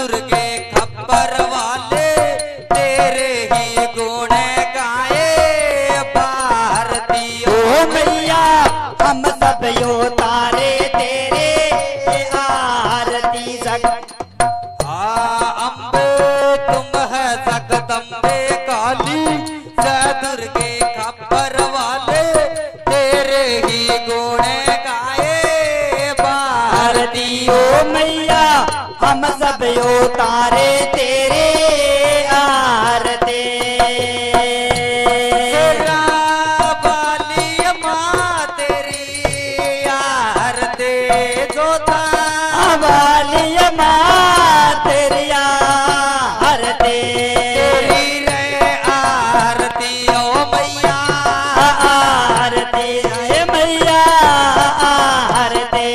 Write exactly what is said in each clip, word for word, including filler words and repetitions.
दुर्गे खप्पर वाले तेरे ही गुण गाए भारती। ओ मैया हम सब यो तारे तेरे आरती जग। अम्बे तुम है जगदम्बे काली जय दुर्गे खप्पर वाले तेरे ही गुण गाए भारती। ओ मैया हम सब यो तारे तेरे आरती। वाली माँ तेरी आरती जोता वाली माँ तेरी आरती। तेरी रे आरती ओ मैया आरती हे मैया आरती।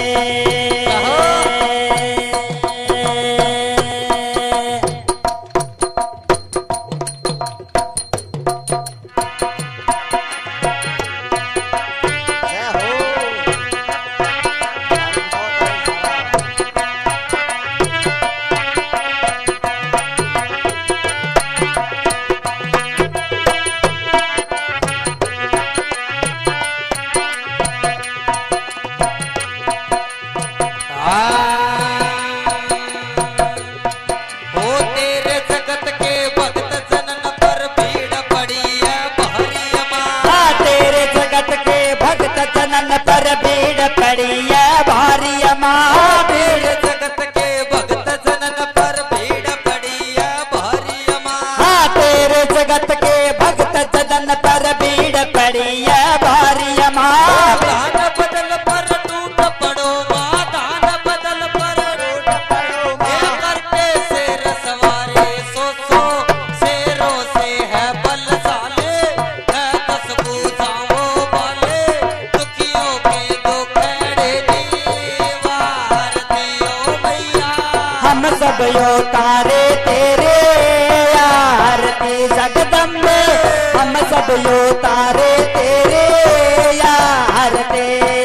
पर भीड़ पड़ी है भारी माँ। तेरे जगत के भक्त जनन पर भीड़ पड़ी है भारी माँ। हाँ तेरे जगत के भक्त जनन पर भीड़ पड़ी है भारी माँ। दान बदल पर टूट पड़ो माँ दान बदल पर टूट पड़ो माँ। करते शेर सवारे सो सो शेरों से है बलशाले है दस भुजाओं वाले दुखियों के दुखड़े दीवार दियो मैया। हम सब यो तारे तेरे आरती जगदम्बे। हम सब यो तारे तेरे आरती।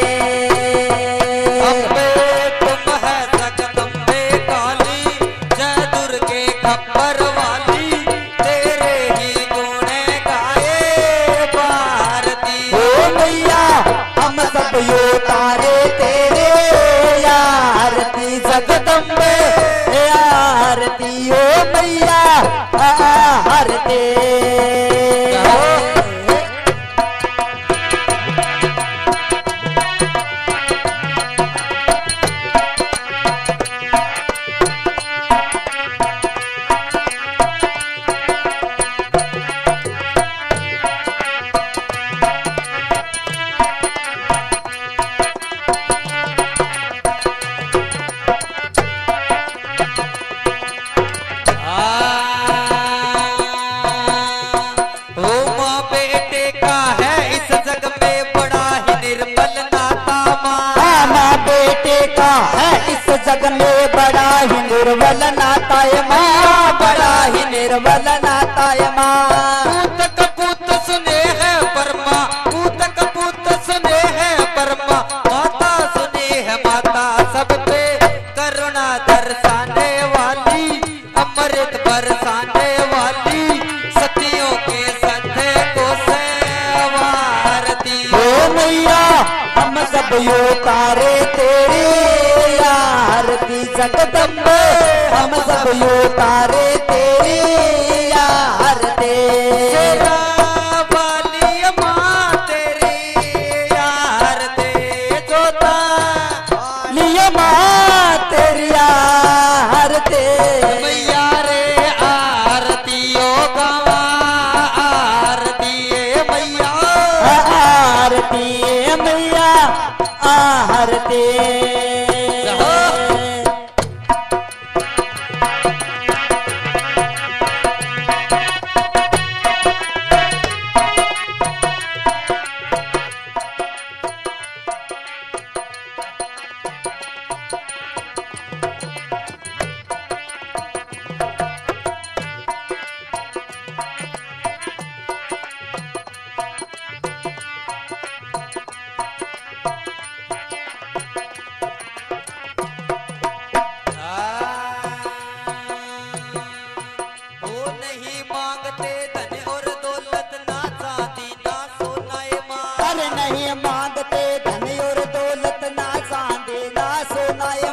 अम्बे तुम है जगदम्बे काली जय दुर्गे खप्पर वाली तेरे ही गुण गाए भारती। ओ मैया हम सब यो तारे तेरे आरती जगदम्बे आरती। ओ मैया आरती। जग में बड़ा ही निर्बल नाता है माँ। बड़ा ही निर्बल नाता है माँ। पूत कपूत सुने है परमा पूत कपूत सुने है परमा माता सुने है माता सब पे करुणा दर्शाने वाली अमृत बरसाने वाली सतियों के संधे को सेवारती। ओ मैया हम सब यो तारे तेरी आरती जगदम्बे। हम सब यो तारे तेरी आरती। वाली माँ तेरी आरती जोता लिया माँ तेरी आरती। मैया रे आरती ओ गवा आरती मैया आरती मैया आरती। चांदी ना सोना